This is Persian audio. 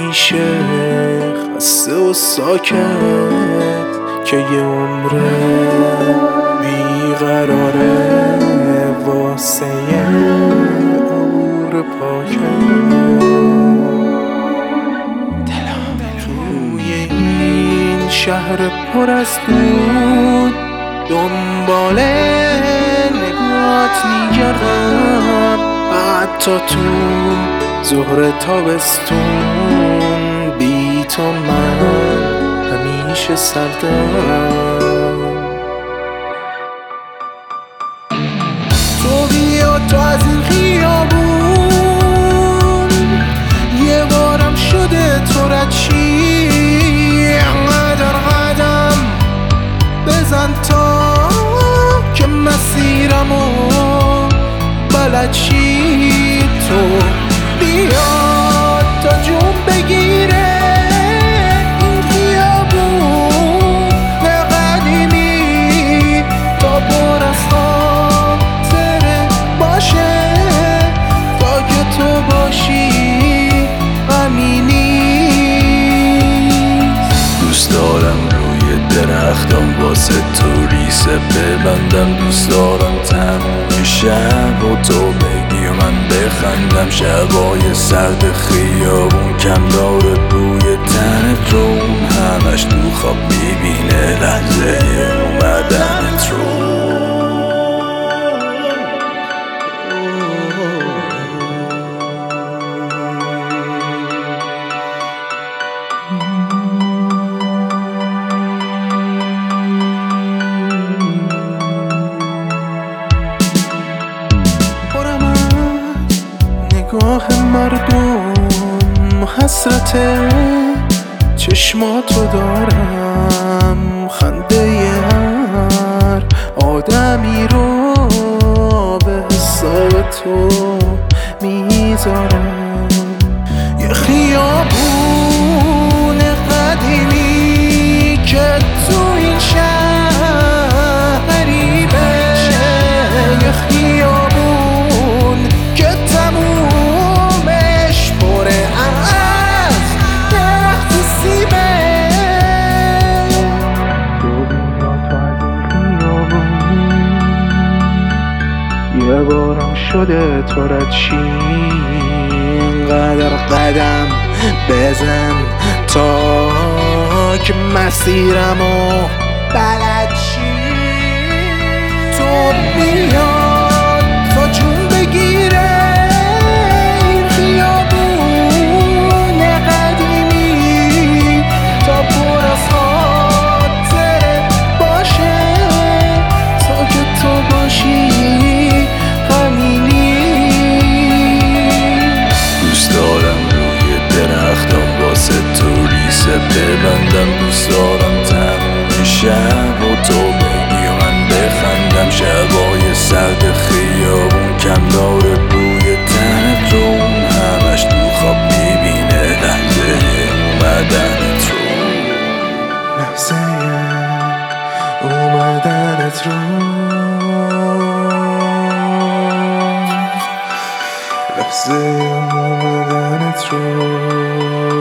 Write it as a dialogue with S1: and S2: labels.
S1: همیشه خسته و ساکت که یه عمره بیقراره واسه یه عبور پاکت. توی این شهر پر از دود دنبال نگاهت میگردم، حتی تو ظهر تابستون بی تو من همیشه سردم. تو بیا تو از این خیابون یه بارم شده تو رد چی، انقدر قدم بزن تا که مسیرمو بلد چی. تو بیاد تا جون بگیره این خیابون قدیمی تا پر از خاطره باشه، تا که تو باشی غمی نیست.
S2: دوست دارم روی درختم واسه تو ریسه ببندم، دوست دارم تموم شب و تو بگی و من بخندم. شبای سرد خیابون کم داره بوی تنت رو، اون همش تو خواب میبینه لحظه اومدنت رو.
S1: نگاه مردم حسرت چشماتو دارم، خنده هر آدمی رو به حساب تو میذارم. یه خیابون قدیمی که تو این شهر غریبه، یه خیابون که تمومش پره از درخت سیبه. تو بیا تو از این خیابون یه بارم شده تو رد چی، اینقدر قدم بزن تا که مسیرمو بلد چی. تو بیاد تا جون بگیره این خیابون قدیمی تا پر از خاطره باشه، تا که تو باشی غمی نیست.
S2: دوست دارم روی درختم واسه تو ریسه ببندم، دوست دارم تموم شب و تو بگی و من بخندم. شبای سرد خیابون کم داره بوی تنت رو، اون همش تو خواب میبینه لحظه اومدنت رو.
S1: لحظه اومدنت رو، لحظه اومدنت رو.